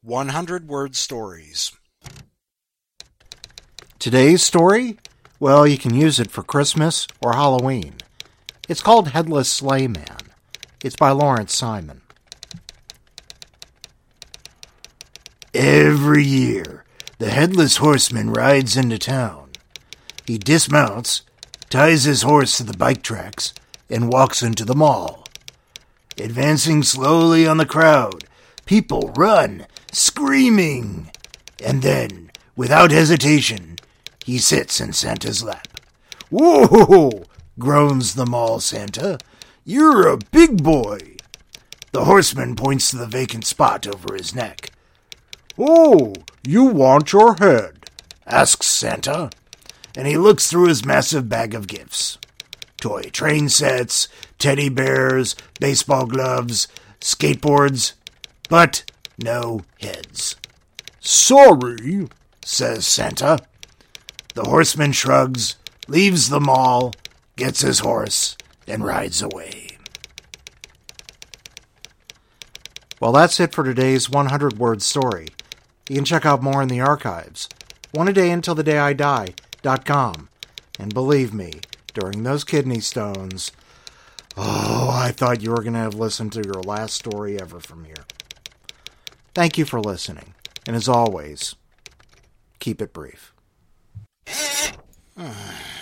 100-word stories. Today's story? Well, you can use it for Christmas or Halloween. It's called Headless Sleigh Man. It's by Lawrence Simon. Every year, the Headless Horseman rides into town. He dismounts, ties his horse to the bike tracks, and walks into the mall. Advancing slowly on the crowd, people run, screaming. And then, without hesitation, he sits in Santa's lap. "Whoa!" groans the mall Santa. "You're a big boy." The horseman points to the vacant spot over his neck. "Oh, you want your head?" asks Santa, and he looks through his massive bag of gifts. Toy train sets, teddy bears, baseball gloves, skateboards, but no heads. "Sorry," says Santa. The horseman shrugs, leaves the mall, gets his horse, and rides away. Well, that's it for today's 100-word story. You can check out more in the archives. oneadayuntilthedayidie.com. And believe me, during those kidney stones, I thought you were going to have listened to your last story ever from here. Thank you for listening. And as always, keep it brief.